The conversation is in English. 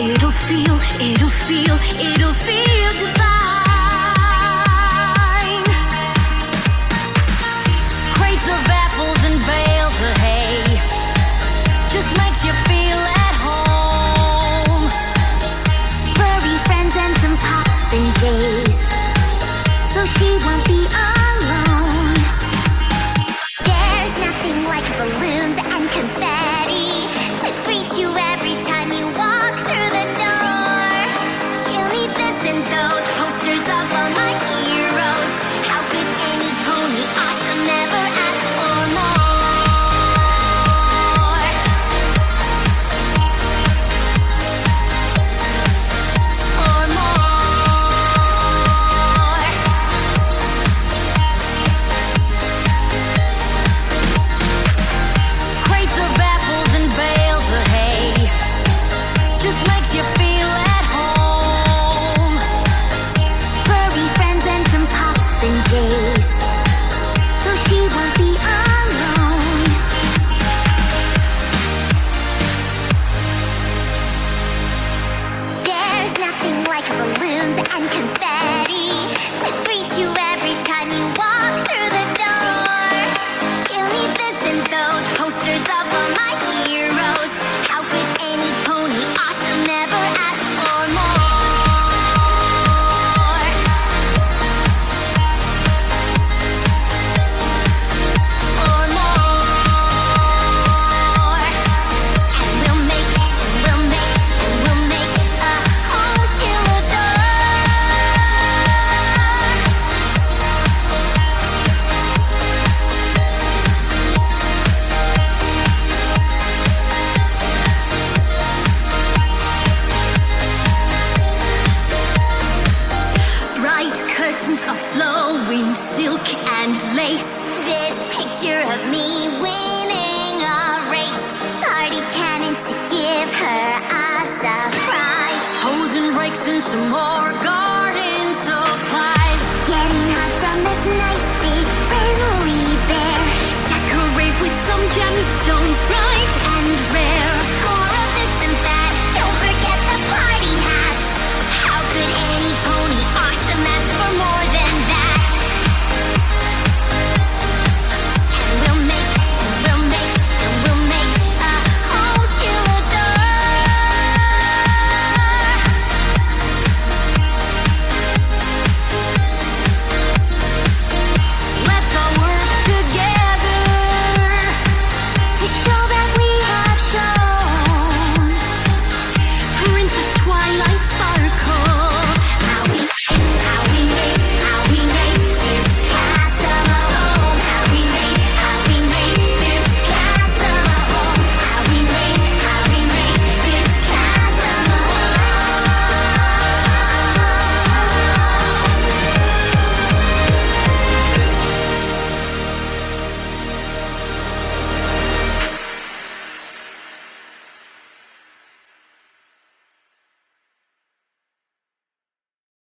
it'll feel divine. Crates of apples and bales of hay just makes you feel at home. Furry friends and some poppin' jays, so she won't be alone. There's nothing like balloons and confetti to greet you every time you walk through the door. She'll need this and those posters of all my heroes. How could any pony awesome ever ask for more? Or more. Crates of apples and bales of hay just makes you feel at home. Furry friends and some poppin' jays, so she won't be alone. There's nothing like balloons and confetti to greet you every time you walk through the door. She'll need this and those posters of all my heroes. How could any pony awesome ever ask for more? Or more. And we'll make a home she'll Bright curtains of flowing silk and lace. This picture of me winning a race. Party cannons to give her a surprise. Hose and rakes and some more garden supplies. Getting hugs from this nice big friendly bear. Decorate with some gemstones.